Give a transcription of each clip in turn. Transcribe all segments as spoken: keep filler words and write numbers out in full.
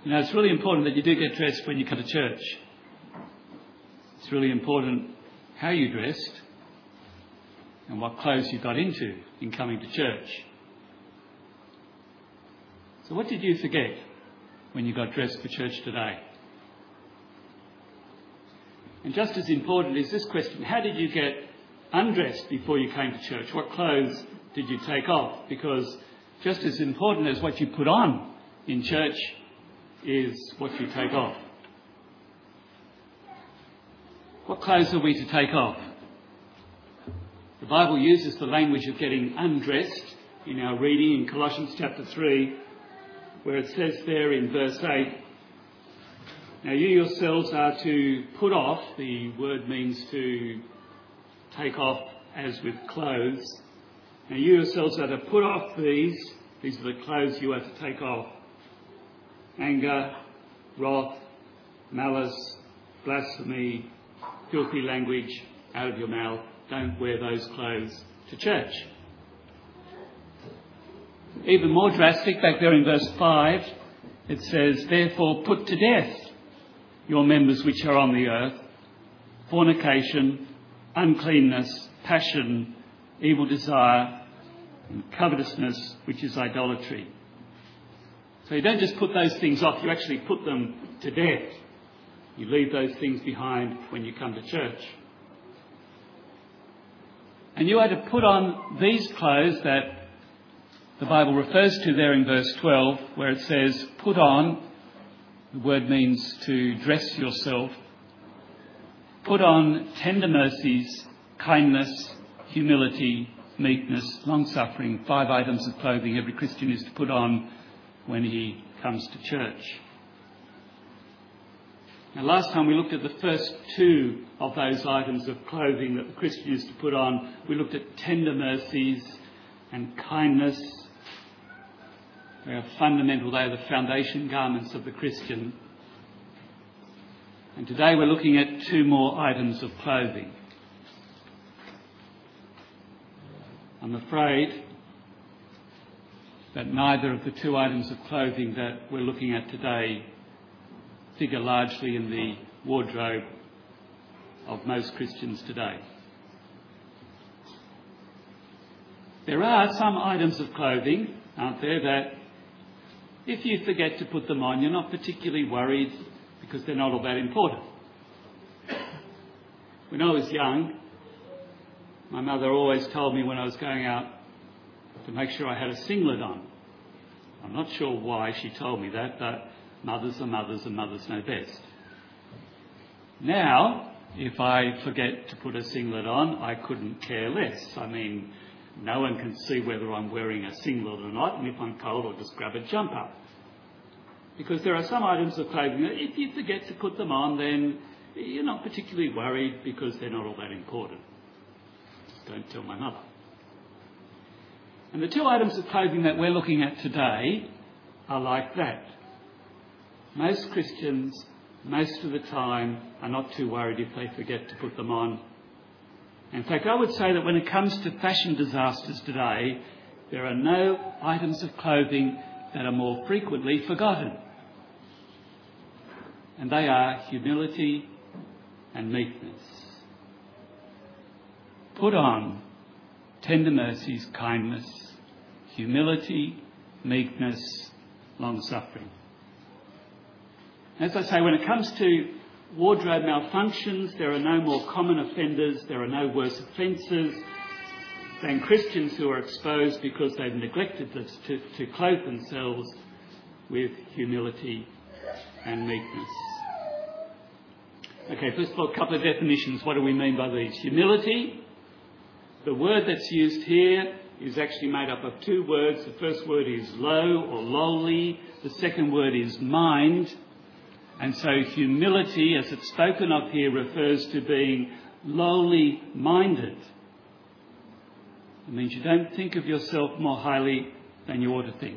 You know, it's really important that you do get dressed when you come to church. It's really important how you dressed and what clothes you got into in coming to church. So what did you forget when you got dressed for church today? And just as important is this question, how did you get undressed before you came to church? What clothes did you take off? Because just as important as what you put on in church is what you take off. What clothes are we to take off? The Bible uses the language of getting undressed in our reading in Colossians chapter three, where it says there in verse eight, now you yourselves are to put off, the word means to take off as with clothes. Now you yourselves are to put off these, these are the clothes you are to take off. Anger, wrath, malice, blasphemy, filthy language out of your mouth. Don't wear those clothes to church. Even more drastic, back there in verse five, it says, therefore put to death your members which are on the earth, fornication, uncleanness, passion, evil desire, and covetousness, which is idolatry. So you don't just put those things off, you actually put them to death. You leave those things behind when you come to church. And you are to put on these clothes that the Bible refers to there in verse twelve, where it says, put on. The word means to dress yourself. Put on tender mercies, kindness, humility, meekness, long-suffering, five items of clothing every Christian is to put on when he comes to church. Now, last time we looked at the first two of those items of clothing that the Christian is to put on. We looked at tender mercies and kindness. They are fundamental. They are the foundation garments of the Christian. And today we're looking at two more items of clothing. I'm afraid that neither of the two items of clothing that we're looking at today figure largely in the wardrobe of most Christians today. There are some items of clothing, aren't there, that if you forget to put them on, you're not particularly worried because they're not all that important. When I was young, my mother always told me when I was going out to make sure I had a singlet on. I'm not sure why she told me that, but mothers are mothers and mothers know best. Now, if I forget to put a singlet on, I couldn't care less. I mean, no one can see whether I'm wearing a singlet or not, and if I'm cold, I'll just grab a jumper. Because there are some items of clothing that if you forget to put them on, then you're not particularly worried because they're not all that important. Don't tell my mother. And the two items of clothing that we're looking at today are like that. Most Christians, most of the time, are not too worried if they forget to put them on. In fact, I would say that when it comes to fashion disasters today, there are no items of clothing that are more frequently forgotten. And they are humility and meekness. Put on tender mercies, kindness, humility, meekness, long-suffering. As I say, when it comes to wardrobe malfunctions, there are no more common offenders, there are no worse offences than Christians who are exposed because they've neglected to, to clothe themselves with humility and meekness. Okay, first of all, a couple of definitions. What do we mean by these? Humility, the word that's used here is actually made up of two words. The first word is low or lowly. The second word is mind. And so humility, as it's spoken of here, refers to being lowly minded. It means you don't think of yourself more highly than you ought to think.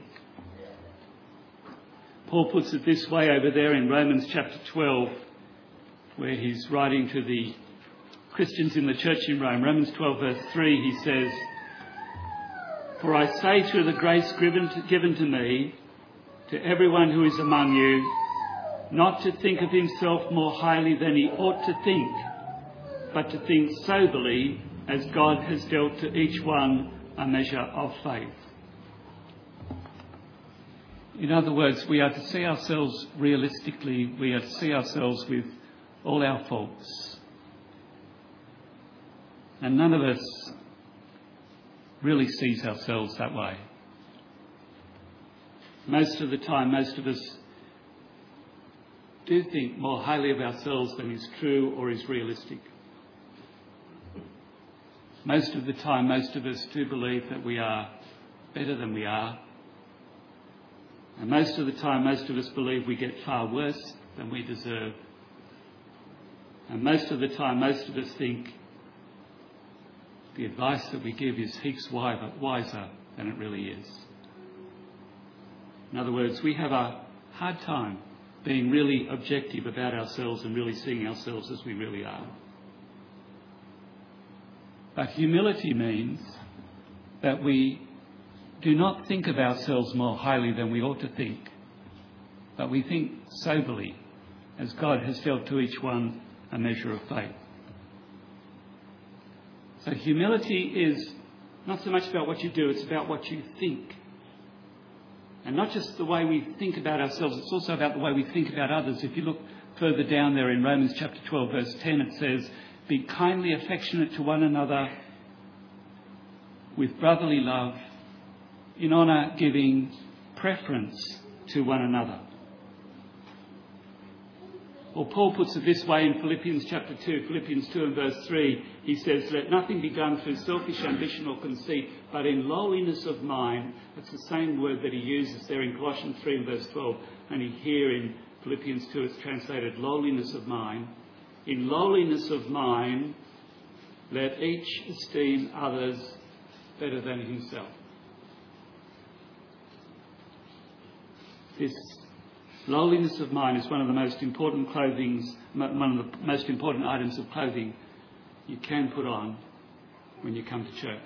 Paul puts it this way over there in Romans chapter twelve, where he's writing to the Christians in the church in Rome. Romans twelve verse three, he says, "For I say through the grace given to, given to me to everyone who is among you not to think of himself more highly than he ought to think, but to think soberly as God has dealt to each one a measure of faith. In other words, we are to see ourselves realistically. We are to see ourselves with all our faults. And none of us really sees ourselves that way. Most of the time, most of us do think more highly of ourselves than is true or is realistic. Most of the time, most of us do believe that we are better than we are. And most of the time, most of us believe we get far worse than we deserve. And most of the time, most of us think the advice that we give is heaps wiser than it really is. In other words, we have a hard time being really objective about ourselves and really seeing ourselves as we really are. But humility means that we do not think of ourselves more highly than we ought to think, but we think soberly, as God has dealt to each one a measure of faith. So humility is not so much about what you do, it's about what you think. And not just the way we think about ourselves, it's also about the way we think about others. If you look further down there in Romans chapter twelve, verse ten, it says, "Be kindly affectionate to one another with brotherly love, in honour giving preference to one another." Or Paul puts it this way in Philippians chapter two, Philippians two and verse three. He says, "Let nothing be done through selfish ambition or conceit, but in lowliness of mind." That's the same word that he uses there in Colossians three and verse twelve. Only here in Philippians two it's translated lowliness of mind. "In lowliness of mind, let each esteem others better than himself." This lowliness of mind is one of the most important clothings, one of the most important items of clothing you can put on when you come to church.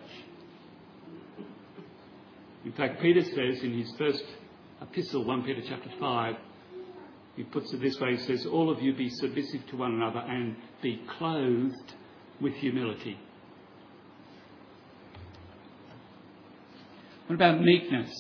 In fact, Peter says in his first epistle, First Peter chapter five, he puts it this way, he says, "All of you be submissive to one another and be clothed with humility." What about meekness?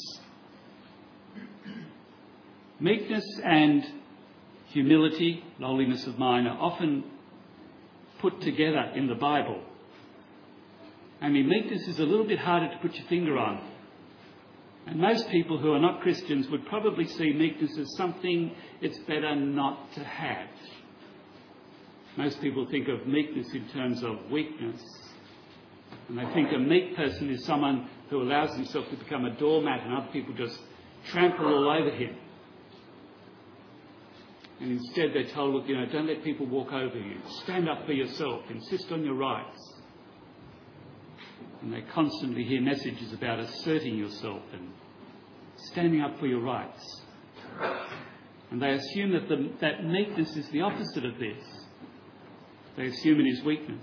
Meekness and humility, lowliness of mind, are often put together in the Bible. I mean, meekness is a little bit harder to put your finger on. And most people who are not Christians would probably see meekness as something it's better not to have. Most people think of meekness in terms of weakness. And they think a meek person is someone who allows himself to become a doormat and other people just trample all over him. And instead they're told, look, you know, don't let people walk over you. Stand up for yourself. Insist on your rights. And they constantly hear messages about asserting yourself and standing up for your rights. And they assume that the, that meekness is the opposite of this. They assume it is weakness.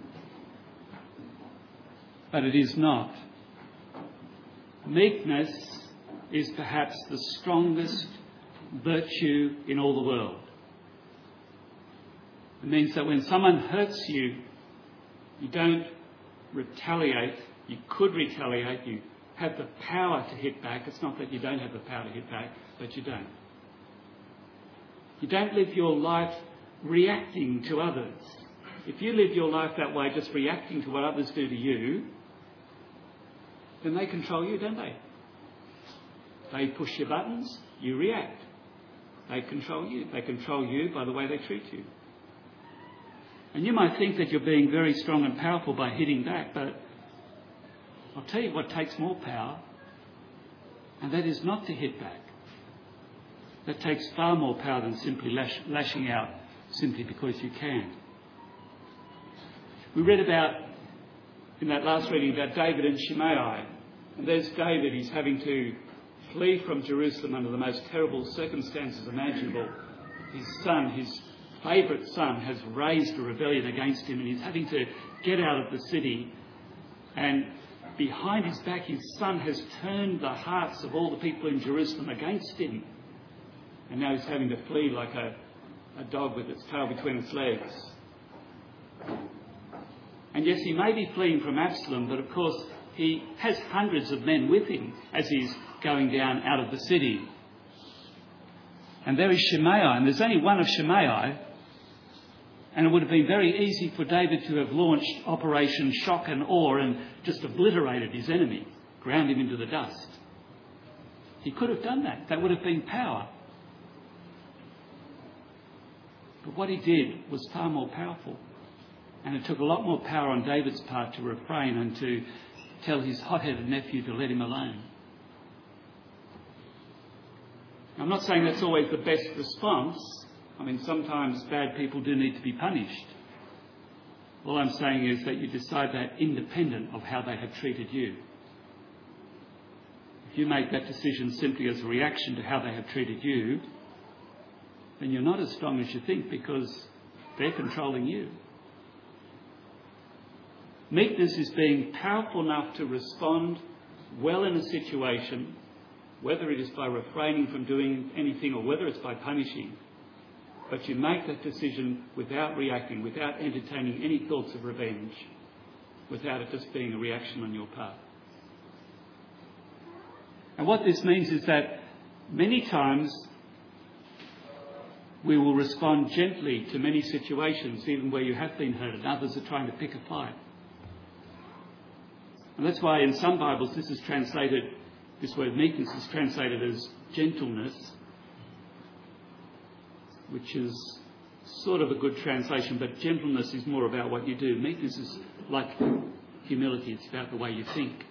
But it is not. Meekness is perhaps the strongest virtue in all the world. It means that when someone hurts you, you don't retaliate. You could retaliate. You have the power to hit back. It's not that you don't have the power to hit back, but you don't. You don't live your life reacting to others. If you live your life that way, just reacting to what others do to you, then they control you, don't they? They push your buttons, you react. They control you. They control you by the way they treat you. And you might think that you're being very strong and powerful by hitting back, but I'll tell you what takes more power, and that is not to hit back. That takes far more power than simply lash, lashing out simply because you can. We read about, in that last reading, about David and Shimei. And there's David, he's having to flee from Jerusalem under the most terrible circumstances imaginable. His son, his favourite son, has raised a rebellion against him and he's having to get out of the city. And behind his back, his son has turned the hearts of all the people in Jerusalem against him. And now he's having to flee like a, a dog with its tail between its legs. And yes, he may be fleeing from Absalom, but of course he has hundreds of men with him as he's going down out of the city. And there is Shimei, and there's only one of Shimei. And it would have been very easy for David to have launched Operation Shock and Awe and just obliterated his enemy, ground him into the dust. He could have done that. That would have been power. But what he did was far more powerful. And it took a lot more power on David's part to refrain and to tell his hot-headed nephew to let him alone. I'm not saying that's always the best response. I mean, sometimes bad people do need to be punished. All I'm saying is that you decide that independent of how they have treated you. If you make that decision simply as a reaction to how they have treated you, then you're not as strong as you think because they're controlling you. Meekness is being powerful enough to respond well in a situation, whether it is by refraining from doing anything or whether it's by punishing. But you make that decision without reacting, without entertaining any thoughts of revenge, without it just being a reaction on your part. And what this means is that many times we will respond gently to many situations, even where you have been hurt and others are trying to pick a fight. And that's why in some Bibles this is translated, this word meekness is translated as gentleness, which is sort of a good translation, but gentleness is more about what you do. Meekness is like humility, it's about the way you think.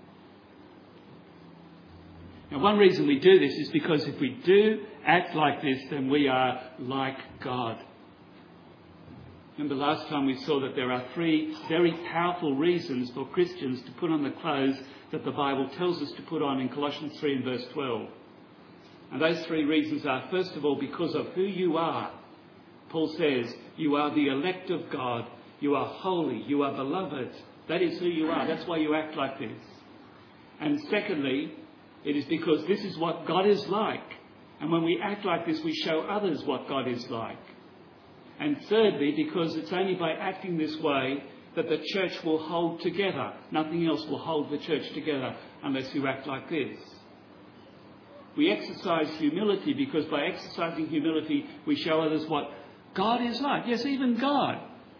Now, one reason we do this is because if we do act like this, then we are like God. Remember last time we saw that there are three very powerful reasons for Christians to put on the clothes that the Bible tells us to put on in Colossians three and verse twelve. And those three reasons are, first of all, because of who you are. Paul says, you are the elect of God. You are holy. You are beloved. That is who you are. That's why you act like this. And secondly, it is because this is what God is like. And when we act like this, we show others what God is like. And thirdly, because it's only by acting this way that the church will hold together. Nothing else will hold the church together unless you act like this. We exercise humility because by exercising humility, we show others what God is like. Yes, even God.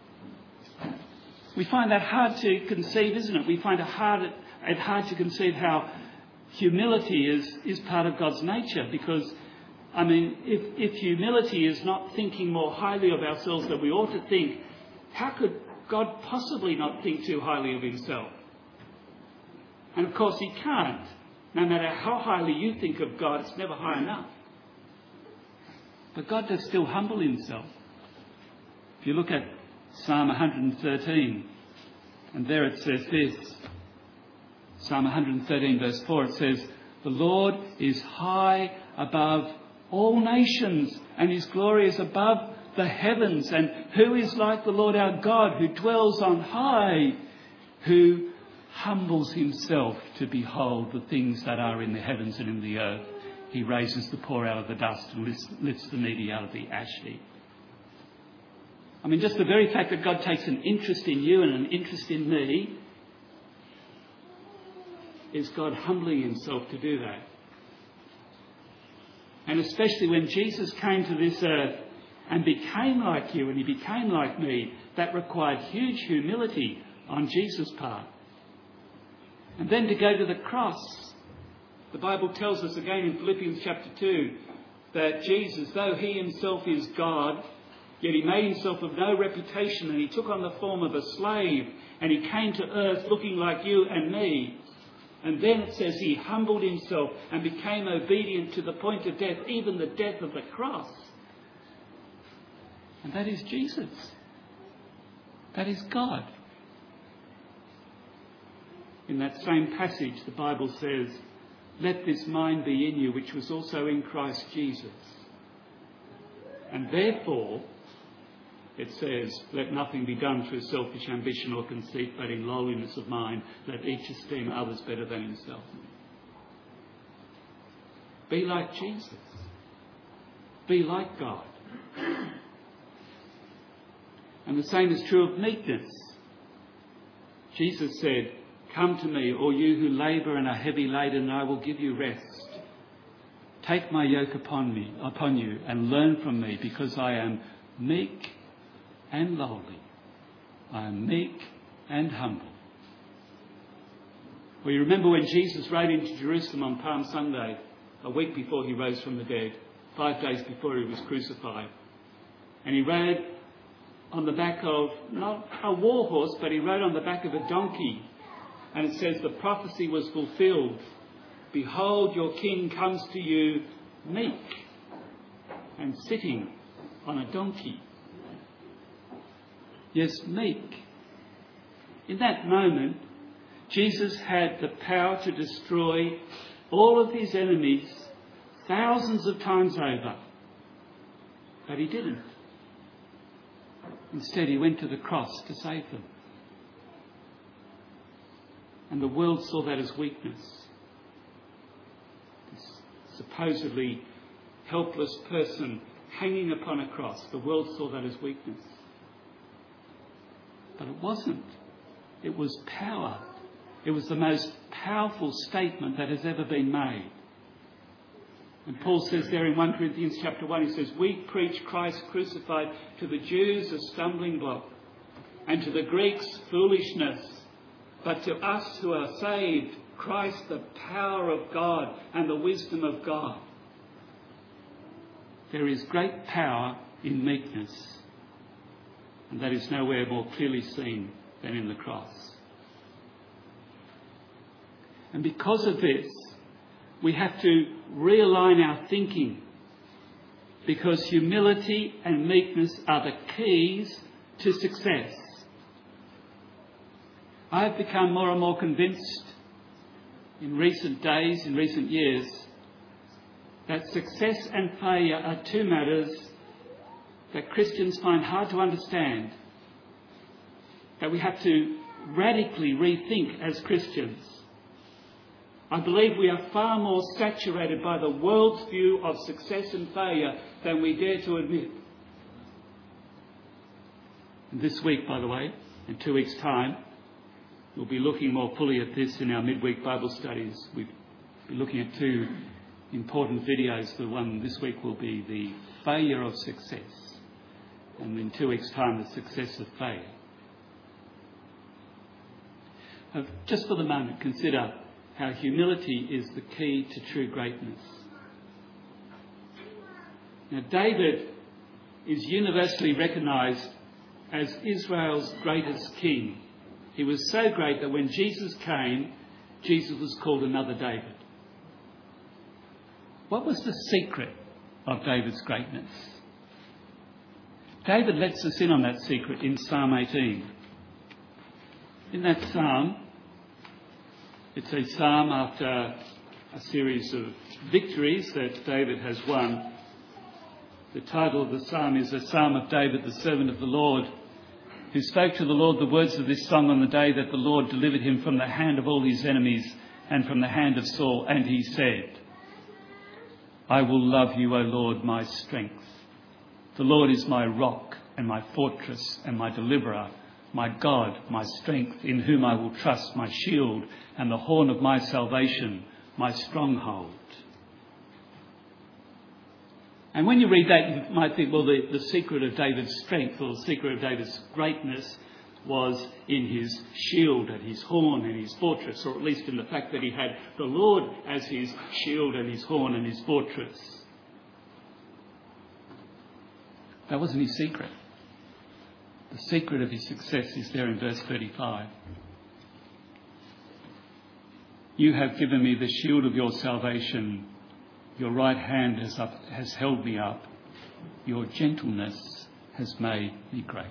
We find that hard to conceive, isn't it? We find it hard, it hard to conceive how humility is, is part of God's nature because, I mean, if, if humility is not thinking more highly of ourselves than we ought to think, how could God possibly not think too highly of himself? And of course he can't. No matter how highly you think of God, it's never high enough. But God does still humble himself. If you look at Psalm one hundred thirteen, and there it says this, Psalm one hundred thirteen verse four, it says, the Lord is high above all nations, and his glory is above the heavens. And who is like the Lord our God, who dwells on high, who humbles himself to behold the things that are in the heavens and in the earth. He raises the poor out of the dust and lifts, lifts the needy out of the ash heap. I mean, just the very fact that God takes an interest in you and an interest in me is God humbling himself to do that. And especially when Jesus came to this earth and became like you and he became like me, that required huge humility on Jesus' part. And then to go to the cross. The Bible tells us again in Philippians chapter two that Jesus, though he himself is God, yet he made himself of no reputation and he took on the form of a slave and he came to earth looking like you and me. And then it says he humbled himself and became obedient to the point of death, even the death of the cross. And that is Jesus. That is God. In that same passage, the Bible says, let this mind be in you, which was also in Christ Jesus. And therefore, it says, let nothing be done through selfish ambition or conceit, but in lowliness of mind, let each esteem others better than himself. Be like Jesus. Be like God. And the same is true of meekness. Jesus said, come to me, all you who labour and are heavy laden, and I will give you rest. Take my yoke upon me, upon you, and learn from me, because I am meek and lowly. I am meek and humble. Well, you remember when Jesus rode into Jerusalem on Palm Sunday, a week before he rose from the dead, five days before he was crucified. And he rode on the back of, not a war horse, but he rode on the back of a donkey. And it says the prophecy was fulfilled. Behold, your king comes to you meek and sitting on a donkey. Yes, meek. In that moment, Jesus had the power to destroy all of his enemies thousands of times over. But he didn't. Instead, he went to the cross to save them. And the world saw that as weakness. This supposedly helpless person hanging upon a cross, the world saw that as weakness. But it wasn't. It was power. It was the most powerful statement that has ever been made. And Paul says there in First Corinthians chapter one, he says, we preach Christ crucified, to the Jews a stumbling block, and to the Greeks foolishness. But to us who are saved, Christ the power of God and the wisdom of God. There is great power in meekness, and that is nowhere more clearly seen than in the cross. And because of this, we have to realign our thinking, because humility and meekness are the keys to success. I have become more and more convinced in recent days, in recent years, that success and failure are two matters that Christians find hard to understand, that we have to radically rethink as Christians. I believe we are far more saturated by the world's view of success and failure than we dare to admit. And this week, by the way, in two weeks' time, we'll be looking more fully at this in our midweek Bible studies. We'll be looking at two important videos. The one this week will be the failure of success, and in two weeks' time, the success of failure. Uh, just for the moment, consider how humility is the key to true greatness. Now, David is universally recognised as Israel's greatest king. He was so great that when Jesus came, Jesus was called another David. What was the secret of David's greatness? David lets us in on that secret in Psalm eighteen. In that psalm, it's a psalm after a series of victories that David has won. The title of the psalm is A Psalm of David, the servant of the Lord, who spoke to the Lord the words of this song on the day that the Lord delivered him from the hand of all his enemies and from the hand of Saul. And he said, I will love you, O Lord, my strength. The Lord is my rock and my fortress and my deliverer, my God, my strength, in whom I will trust, my shield and the horn of my salvation, my stronghold. And when you read that, you might think, well, the, the secret of David's strength or the secret of David's greatness was in his shield and his horn and his fortress, or at least in the fact that he had the Lord as his shield and his horn and his fortress. That wasn't his secret. The secret of his success is there in verse thirty-five. You have given me the shield of your salvation. Your right hand has, up, has held me up. Your gentleness has made me great.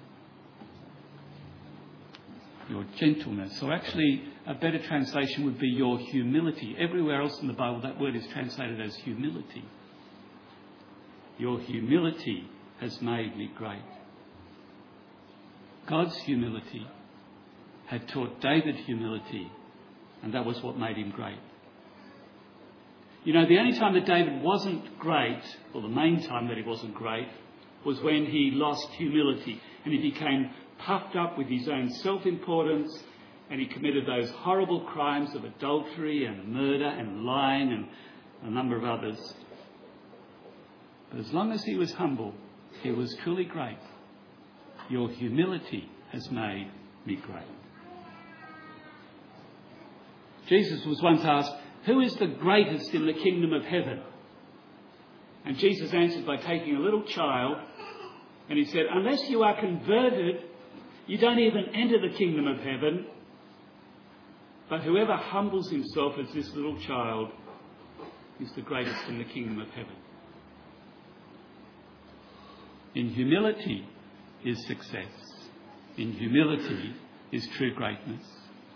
Your gentleness, or actually a better translation would be your humility. Everywhere else in the Bible that word is translated as humility. Your humility has made me great. God's humility had taught David humility, and that was what made him great. You know, the only time that David wasn't great, or the main time that he wasn't great, was when he lost humility and he became puffed up with his own self-importance, and he committed those horrible crimes of adultery and murder and lying and a number of others. But as long as he was humble, he was truly great. Your humility has made me great. Jesus was once asked, who is the greatest in the kingdom of heaven? And Jesus answered by taking a little child, and he said, unless you are converted, you don't even enter the kingdom of heaven. But whoever humbles himself as this little child is the greatest in the kingdom of heaven. In humility is success. In humility is true greatness.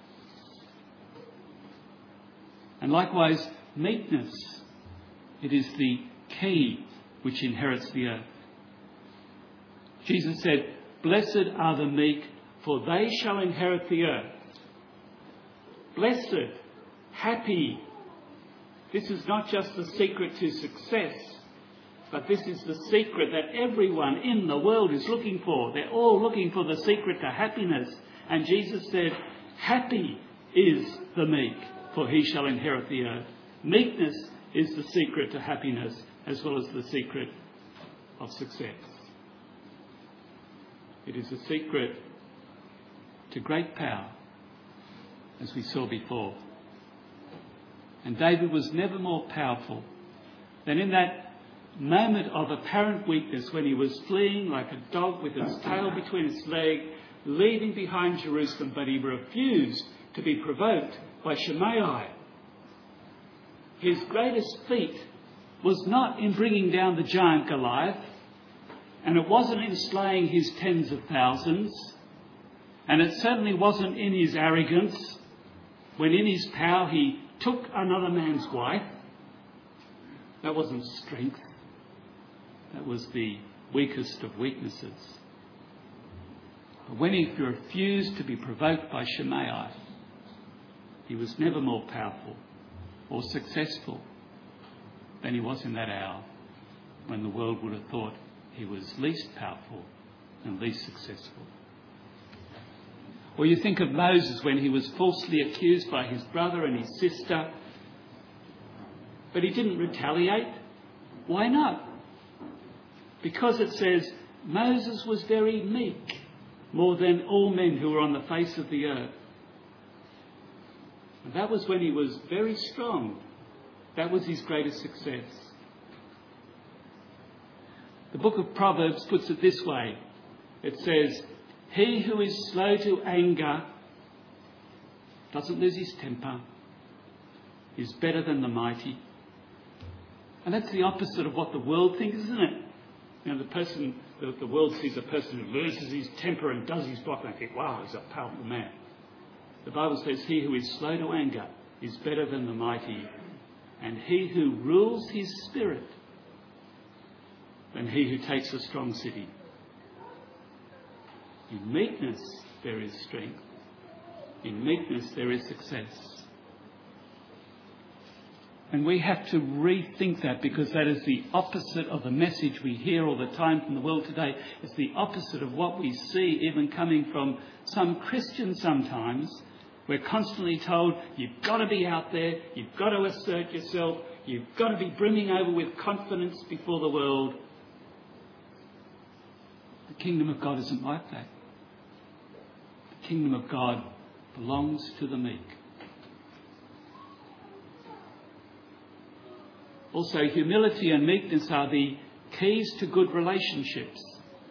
And likewise, meekness. It is the key which inherits the earth. Jesus said, blessed are the meek, for they shall inherit the earth. Blessed, happy. This is not just the secret to success, but this is the secret that everyone in the world is looking for. They're all looking for the secret to happiness. And Jesus said, happy is the meek, for he shall inherit the earth. Meekness is the secret to happiness, as well as the secret of success. It is a secret to great power, as we saw before. And David was never more powerful than in that moment of apparent weakness when he was fleeing like a dog with its tail between its legs, leaving behind Jerusalem, but he refused to be provoked by Shimei. His greatest feat was not in bringing down the giant Goliath, and it wasn't in slaying his tens of thousands, and it certainly wasn't in his arrogance when in his power he took another man's wife. That wasn't strength. That was the weakest of weaknesses. But when he refused to be provoked by Shimei, he was never more powerful or successful than he was in that hour when the world would have thought he was least powerful and least successful. Or you think of Moses when he was falsely accused by his brother and his sister, but he didn't retaliate. Why not? Because it says Moses was very meek, more than all men who were on the face of the earth. And that was when he was very strong. That was his greatest success. The book of Proverbs puts it this way. It says, he who is slow to anger doesn't lose his temper, is better than the mighty. And that's the opposite of what the world thinks, isn't it? You know, the person, the, the world sees a person who loses his temper and does his block, and they think, wow, he's a powerful man. The Bible says, he who is slow to anger is better than the mighty, and he who rules his spirit than he who takes a strong city. In meekness there is strength. In meekness there is success. And we have to rethink that, because that is the opposite of the message we hear all the time from the world today. It's the opposite of what we see even coming from some Christians sometimes. We're constantly told, you've got to be out there, you've got to assert yourself, you've got to be brimming over with confidence before the world. The kingdom of God isn't like that. The kingdom of God belongs to the meek. Also, humility and meekness are the keys to good relationships.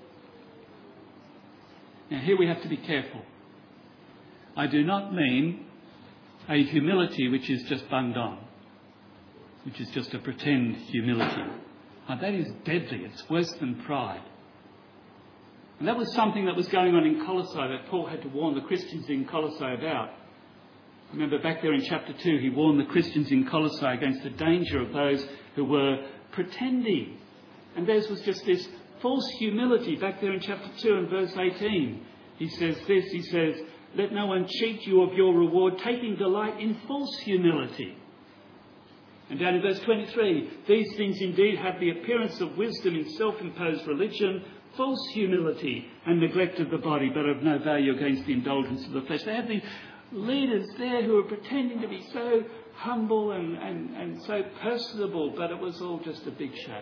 Now, here we have to be careful. I do not mean a humility which is just bunged on, which is just a pretend humility. Now, that is deadly. It's worse than pride. And that was something that was going on in Colossae that Paul had to warn the Christians in Colossae about. Remember back there in chapter two, he warned the Christians in Colossae against the danger of those who were pretending. And theirs was just this false humility back there in chapter two and verse eighteen. he says this, he says, let no one cheat you of your reward, taking delight in false humility. And down in verse twenty-three, these things indeed have the appearance of wisdom in self-imposed religion, false humility and neglect of the body, but of no value against the indulgence of the flesh. They have these leaders there who are pretending to be so humble and, and, and so personable, but it was all just a big show.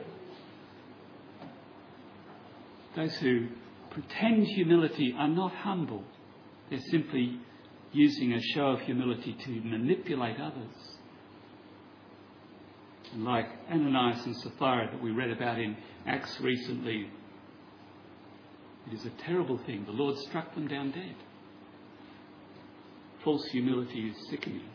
Those who pretend humility are not humble. They're simply using a show of humility to manipulate others. And like Ananias and Sapphira that we read about in Acts recently, it is a terrible thing. The Lord struck them down dead. False humility is sickening.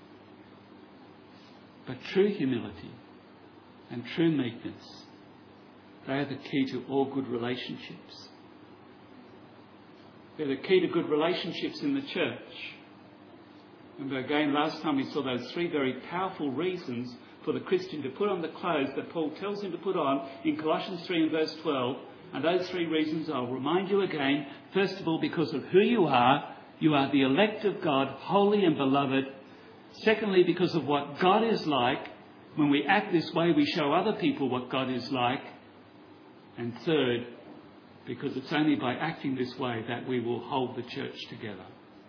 But true humility and true meekness, they are the key to all good relationships. They're the key to good relationships in the church. And again, last time we saw those three very powerful reasons for the Christian to put on the clothes that Paul tells him to put on in Colossians three and verse twelve. And those three reasons I'll remind you again. First of all, because of who you are. You are the elect of God, holy and beloved. Secondly, because of what God is like. When we act this way, we show other people what God is like. And third, because it's only by acting this way that we will hold the church together.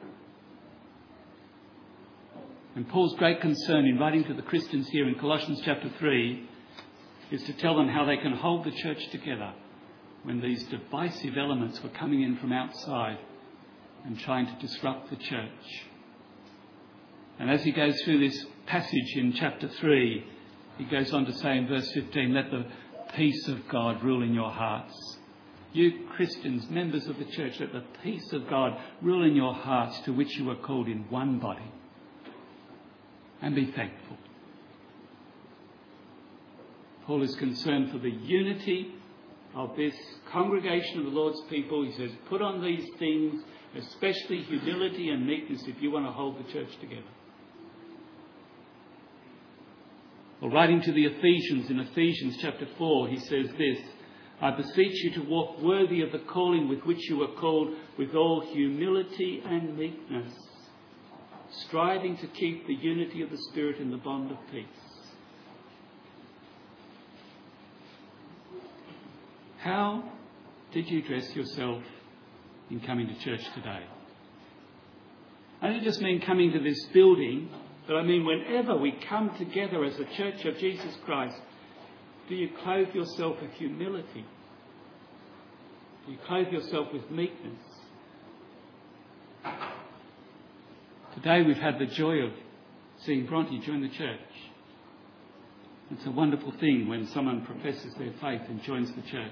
And Paul's great concern in writing to the Christians here in Colossians chapter three is to tell them how they can hold the church together when these divisive elements were coming in from outside and trying to disrupt the church. And as he goes through this passage in chapter three, he goes on to say in verse fifteen, let the peace of God rule in your hearts. You Christians, members of the church, let the peace of God rule in your hearts, to which you are called in one body. And be thankful. Paul is concerned for the unity of this congregation of the Lord's people. He says, put on these things, especially humility and meekness, if you want to hold the church together. Well, writing to the Ephesians, in Ephesians chapter four, he says this, I beseech you to walk worthy of the calling with which you are called, with all humility and meekness, striving to keep the unity of the Spirit in the bond of peace. How did you dress yourself in coming to church today? I don't just mean coming to this building, but I mean whenever we come together as a church of Jesus Christ, do you clothe yourself with humility? Do you clothe yourself with meekness? Today we've had the joy of seeing Bronte join the church. It's a wonderful thing when someone professes their faith and joins the church.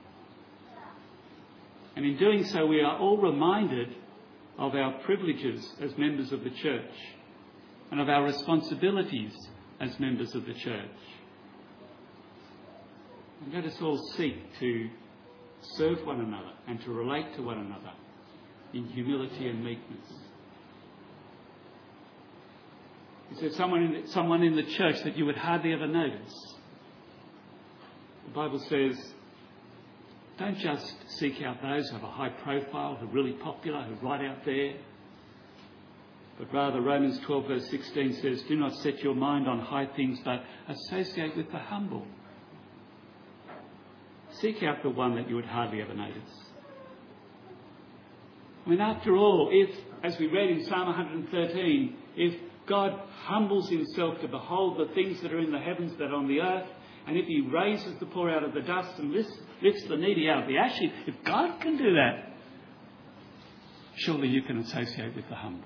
And in doing so, we are all reminded of our privileges as members of the church and of our responsibilities as members of the church. And let us all seek to serve one another and to relate to one another in humility and meekness. Is there someone in, someone in the church that you would hardly ever notice? The Bible says, don't just seek out those who have a high profile, who are really popular, who are right out there. But rather, Romans twelve verse sixteen says, do not set your mind on high things, but associate with the humble. Seek out the one that you would hardly ever notice. I mean, after all, if, as we read in Psalm one thirteen, if God humbles himself to behold the things that are in the heavens that are on the earth, and if he raises the poor out of the dust and lifts, lifts the needy out of the ash, if God can do that, surely you can associate with the humble.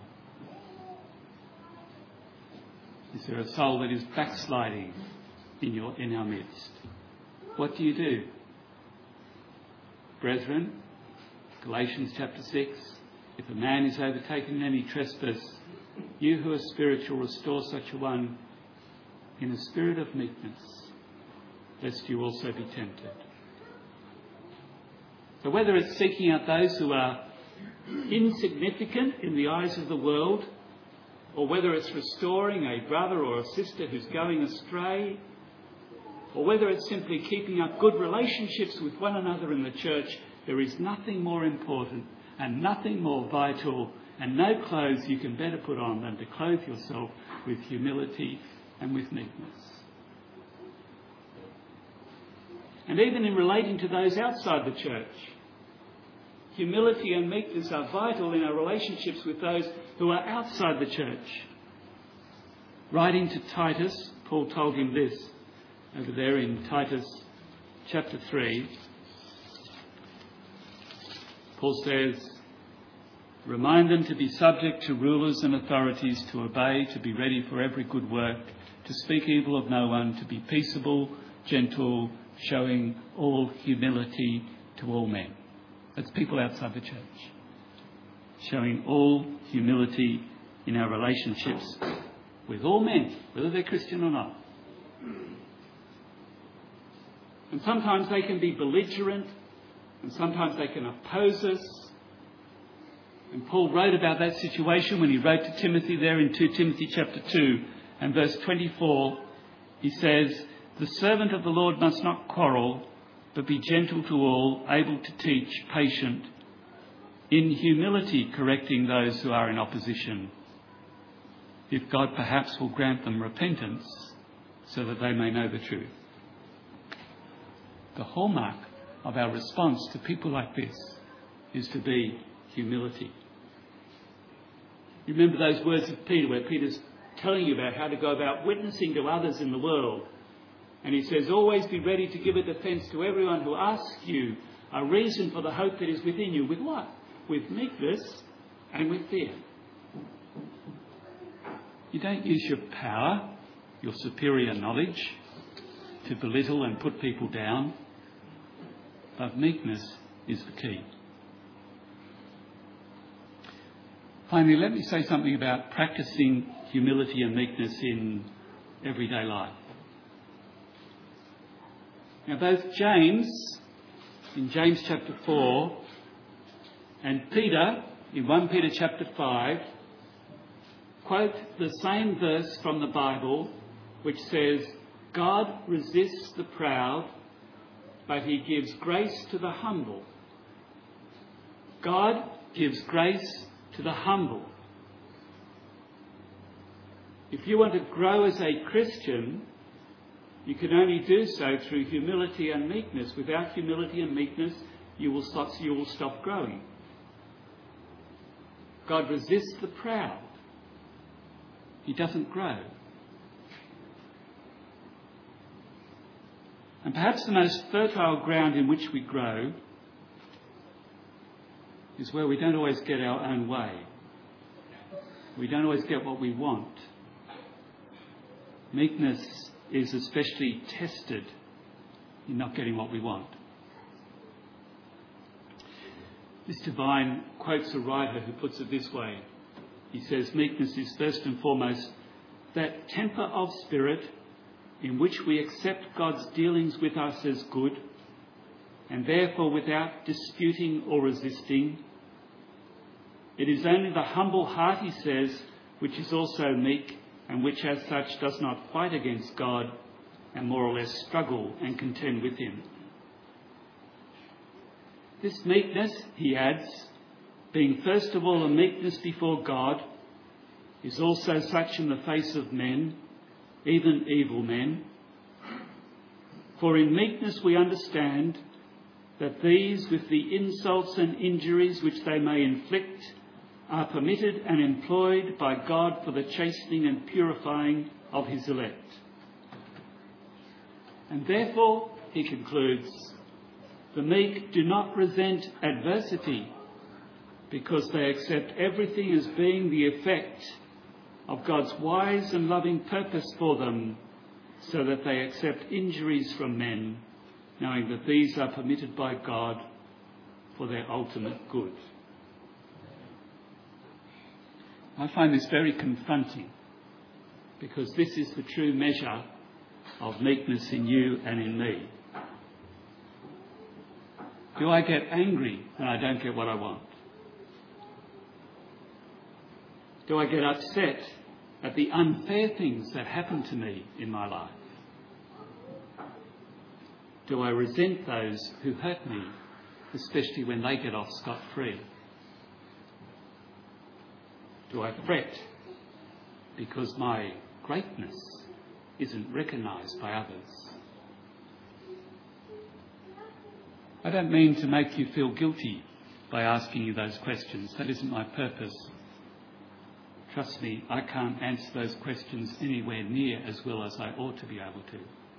Is there a soul that is backsliding in your in our midst? What do you do? Brethren, Galatians chapter six, if a man is overtaken in any trespass, you who are spiritual, restore such a one in a spirit of meekness, lest you also be tempted. So whether it's seeking out those who are insignificant in the eyes of the world, or whether it's restoring a brother or a sister who's going astray, or whether it's simply keeping up good relationships with one another in the church, there is nothing more important and nothing more vital and no clothes you can better put on than to clothe yourself with humility and with meekness. And even in relating to those outside the church, humility and meekness are vital in our relationships with those who are outside the church. Writing to Titus, Paul told him this over there in Titus chapter three. Paul says, "Remind them to be subject to rulers and authorities, to obey, to be ready for every good work, to speak evil of no one, to be peaceable, gentle, showing all humility to all men." That's people outside the church. Showing all humility in our relationships with all men, whether they're Christian or not. And sometimes they can be belligerent, and sometimes they can oppose us. And Paul wrote about that situation when he wrote to Timothy there in Second Timothy chapter two and verse twenty-four. He says, "The servant of the Lord must not quarrel, but be gentle to all, able to teach, patient, in humility correcting those who are in opposition, if God perhaps will grant them repentance so that they may know the truth." The hallmark of our response to people like this is to be humility. You remember those words of Peter, where Peter's telling you about how to go about witnessing to others in the world. And he says, "Always be ready to give a defence to everyone who asks you a reason for the hope that is within you." With what? With meekness and with fear. You don't use your power, your superior knowledge, to belittle and put people down. But meekness is the key. Finally, let me say something about practicing humility and meekness in everyday life. Now, both James, in James chapter four, and Peter, in First Peter chapter five, quote the same verse from the Bible, which says, "God resists the proud, but he gives grace to the humble." God gives grace to the humble. If you want to grow as a Christian, you can only do so through humility and meekness. Without humility and meekness, you will stop, you will stop growing. God resists the proud. He doesn't grow. And perhaps the most fertile ground in which we grow is where we don't always get our own way. We don't always get what we want. Meekness is especially tested in not getting what we want. Mister Vine quotes a writer who puts it this way. He says, "Meekness is first and foremost that temper of spirit in which we accept God's dealings with us as good, and therefore without disputing or resisting. It is only the humble heart," he says, "which is also meek, and which as such does not fight against God and more or less struggle and contend with him." This meekness, he adds, being first of all a meekness before God, is also such in the face of men, even evil men. For in meekness we understand that these, with the insults and injuries which they may inflict, are permitted and employed by God for the chastening and purifying of his elect. And therefore, he concludes, the meek do not resent adversity, because they accept everything as being the effect of God's wise and loving purpose for them, so that they accept injuries from men, knowing that these are permitted by God for their ultimate good. I find this very confronting, because this is the true measure of meekness in you and in me. Do I get angry when I don't get what I want? Do I get upset at the unfair things that happen to me in my life? Do I resent those who hurt me, especially when they get off scot-free? Do I fret because my greatness isn't recognised by others? I don't mean to make you feel guilty by asking you those questions. That isn't my purpose. Trust me, I can't answer those questions anywhere near as well as I ought to be able to.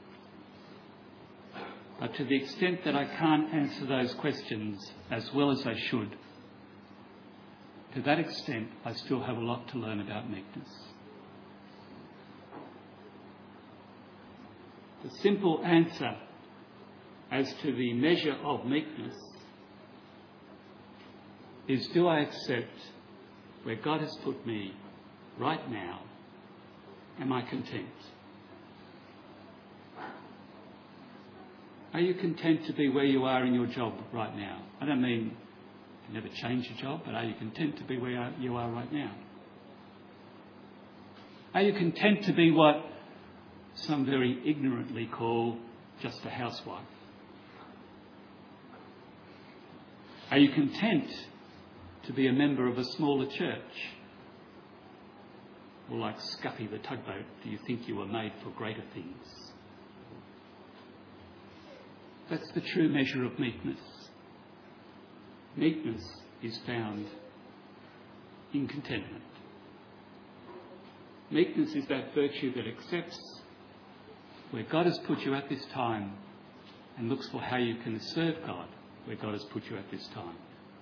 But to the extent that I can't answer those questions as well as I should, to that extent I still have a lot to learn about meekness. The simple answer as to the measure of meekness is, do I accept where God has put me right now? Am I content? Are you content to be where you are in your job right now? I don't mean you never change your job, but are you content to be where you are right now? Are you content to be what some very ignorantly call just a housewife? Are you content to be a member of a smaller church? Or like Scuppy the tugboat, do you think you were made for greater things? That's the true measure of meekness. Meekness is found in contentment. Meekness is that virtue that accepts where God has put you at this time and looks for how you can serve God where God has put you at this time.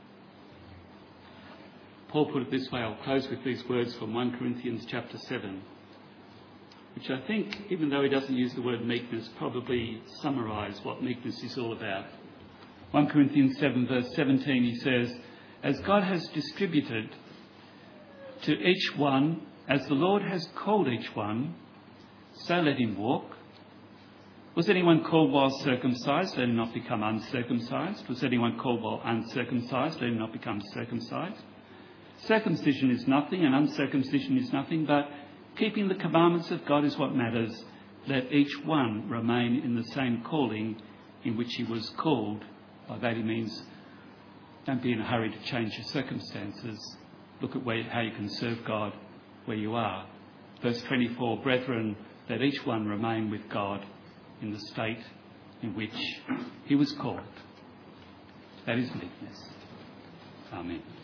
Paul put it this way. I'll close with these words from First Corinthians chapter seven, which I think, even though he doesn't use the word meekness, probably summarise what meekness is all about. First Corinthians seven verse seventeen, he says, "As God has distributed to each one, as the Lord has called each one, so let him walk. Was anyone called while circumcised? Let him not become uncircumcised. Was anyone called while uncircumcised? Let him not become circumcised. Circumcision is nothing and uncircumcision is nothing, but keeping the commandments of God is what matters. Let each one remain in the same calling in which he was called." By that he means don't be in a hurry to change your circumstances. Look at where, how you can serve God where you are. Verse twenty-four, "Brethren, let each one remain with God in the state in which he was called." That is meekness. Amen.